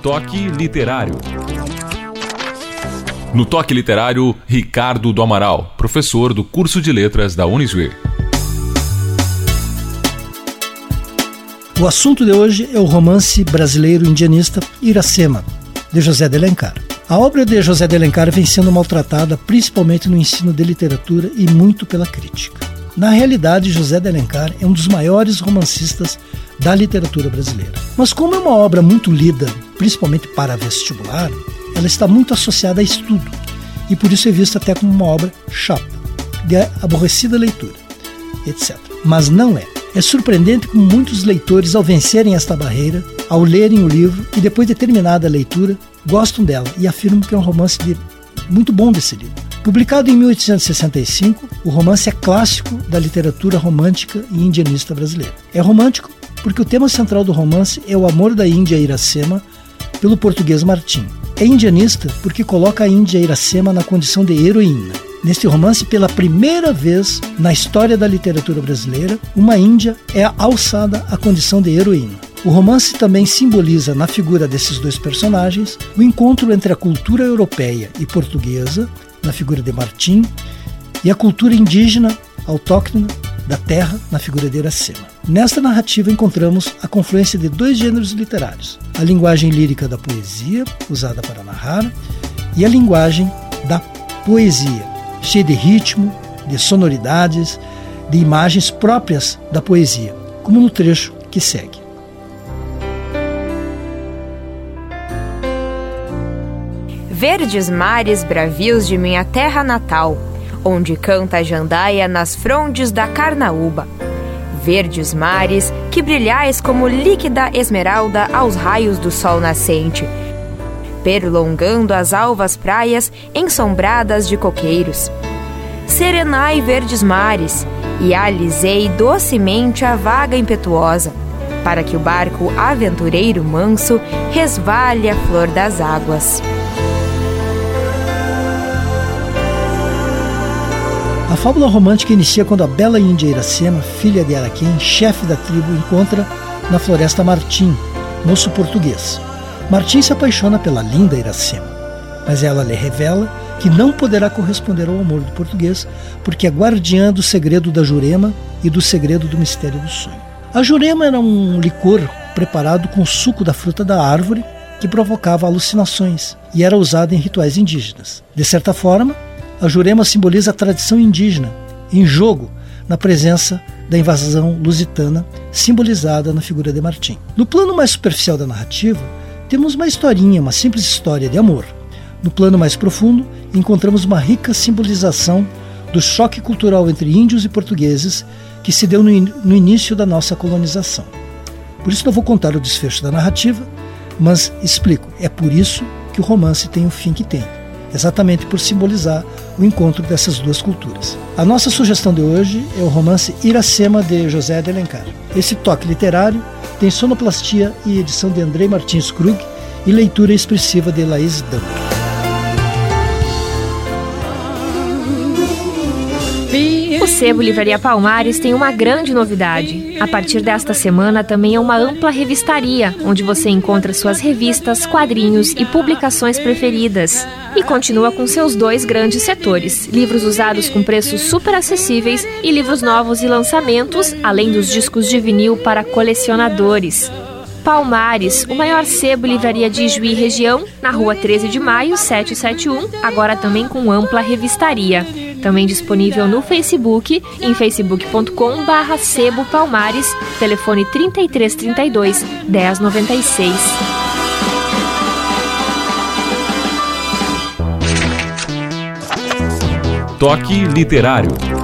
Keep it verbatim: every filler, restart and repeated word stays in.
Toque Literário. No Toque Literário, Ricardo do Amaral, professor do curso de letras da Uniswir. O assunto de hoje é o romance brasileiro indianista Iracema, de José de Alencar. A obra de José de Alencar vem sendo maltratada principalmente no ensino de literatura e muito pela crítica. Na realidade, José de Alencar é um dos maiores romancistas da literatura brasileira. Mas como é uma obra muito lida, principalmente para vestibular, ela está muito associada a estudo e por isso é vista até como uma obra chata, de aborrecida leitura, etcétera. Mas não é. É surpreendente como muitos leitores, ao vencerem esta barreira, ao lerem o livro e depois de terminada a leitura, gostam dela e afirmam que é um romance de... muito bom desse livro. Publicado em mil oitocentos e sessenta e cinco, o romance é clássico da literatura romântica e indianista brasileira. É romântico porque o tema central do romance é o amor da Índia Iracema pelo português Martim. É indianista porque coloca a Índia Iracema na condição de heroína. Neste romance, pela primeira vez na história da literatura brasileira, uma índia é alçada à condição de heroína. O romance também simboliza, na figura desses dois personagens, o encontro entre a cultura europeia e portuguesa, na figura de Martim, e a cultura indígena, autóctona, da terra, na figura de Iracema. Nesta narrativa encontramos a confluência de dois gêneros literários, a linguagem lírica da poesia, usada para narrar, e a linguagem da poesia, cheia de ritmo, de sonoridades, de imagens próprias da poesia, como no trecho que segue. Verdes mares bravios de minha terra natal, onde canta a jandaia nas frondes da carnaúba. Verdes mares que brilhais como líquida esmeralda aos raios do sol nascente, perlongando as alvas praias ensombradas de coqueiros. Serenai verdes mares, e alisei docemente a vaga impetuosa, para que o barco aventureiro manso resvale a flor das águas. A fábula romântica inicia quando a bela índia Iracema, filha de Araquém, chefe da tribo, encontra na floresta Martim, moço português. Martim se apaixona pela linda Iracema, mas ela lhe revela que não poderá corresponder ao amor do português porque é guardiã do segredo da Jurema e do segredo do mistério do sonho. A Jurema era um licor preparado com o suco da fruta da árvore que provocava alucinações e era usado em rituais indígenas. De certa forma, a Jurema simboliza a tradição indígena, em jogo na presença da invasão lusitana, simbolizada na figura de Martim. No plano mais superficial da narrativa, temos uma historinha, uma simples história de amor. No plano mais profundo, encontramos uma rica simbolização do choque cultural entre índios e portugueses que se deu no, in- no início da nossa colonização. Por isso não vou contar o desfecho da narrativa, mas explico, é por isso que o romance tem o fim que tem. Exatamente por simbolizar o encontro dessas duas culturas. A nossa sugestão de hoje é o romance Iracema, de José de Alencar. Esse toque literário tem sonoplastia e edição de Andrei Martins Krug e leitura expressiva de Laís Damp. O Sebo Livraria Palmares tem uma grande novidade. A partir desta semana também é uma ampla revistaria, onde você encontra suas revistas, quadrinhos e publicações preferidas. E continua com seus dois grandes setores, livros usados com preços super acessíveis e livros novos e lançamentos, além dos discos de vinil para colecionadores. Palmares, o maior sebo livraria de Ijuí região, na rua treze de maio, setecentos e setenta e um, agora também com ampla revistaria. Também disponível no Facebook, em facebook ponto com barra sebo palmares, telefone trinta e três, trinta e dois, dez, noventa e seis. Toque Literário.